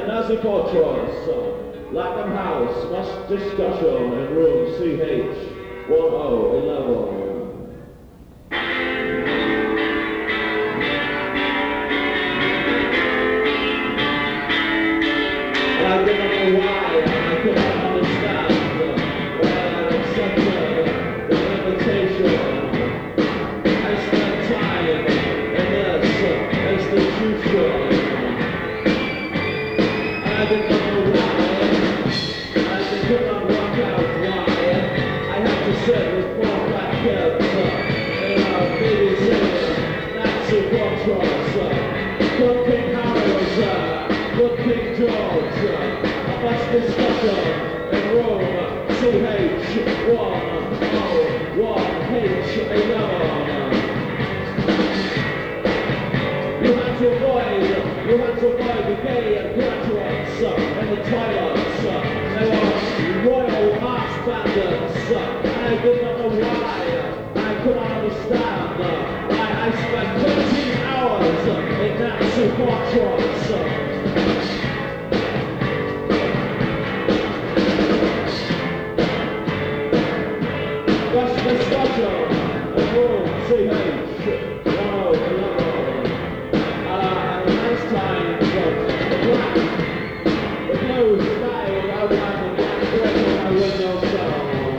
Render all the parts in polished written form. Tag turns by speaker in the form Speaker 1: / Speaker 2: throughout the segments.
Speaker 1: Nazi Fortress, Latham House, much discussion in room CH 1011. I don't know why I couldn't understand why I accepted the invitation. I spent time in this institution. I didn't know why. I could not work out why. I had to sit with four black kids in a babysitting Nazi fortress. Good King Harry was there. Good King George. A much discussion in room CH 101H11. You had to avoid the gay and graduates in the toilets. They were royal mass bandits, and I did not know why. I could not understand why I spent 13 hours in Nazi fortress. That's discussion in room CH 101. Time, the black, the blue sky would outline the black brick on my windowsill.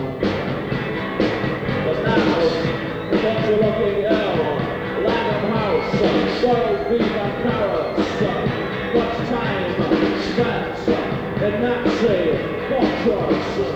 Speaker 1: But now, the things are looking ill. Langham House, boiled beef and carrots, much time spent in Nazi fortress.